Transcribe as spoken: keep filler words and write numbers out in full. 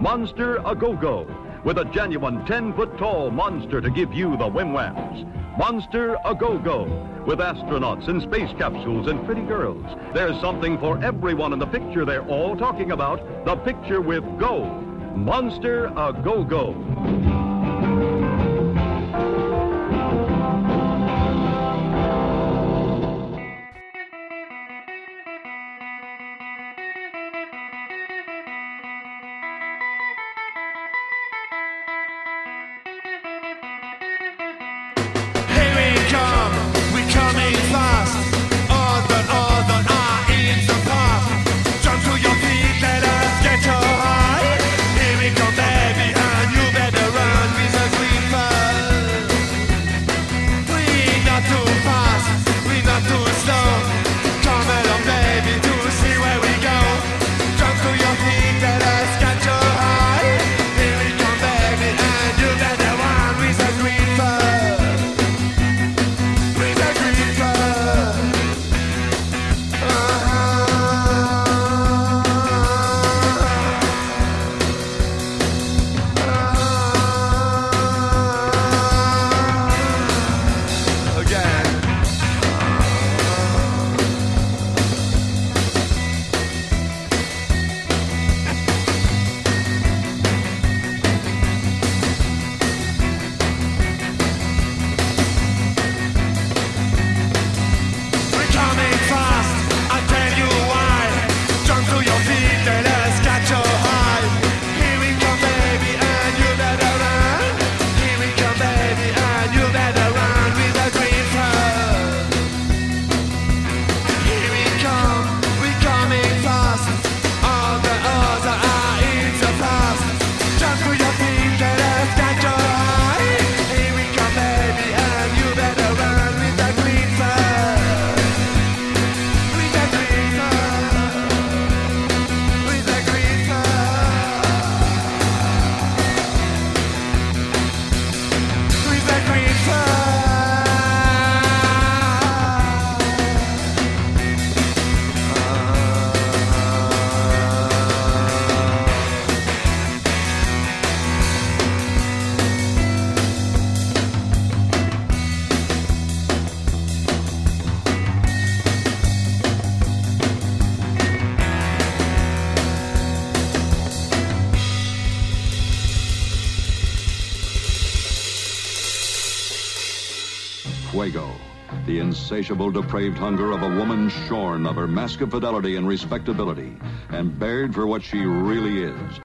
Monster A-Go-Go, with a genuine ten-foot-tall monster to give you the whim-whams. Monster A-Go-Go, with astronauts and space capsules and pretty girls. There's something for everyone in the picture they're all talking about, the picture with Go. Monster A-Go-Go. Fuego, the insatiable, depraved hunger of a woman shorn of her mask of fidelity and respectability and bared for what she really is.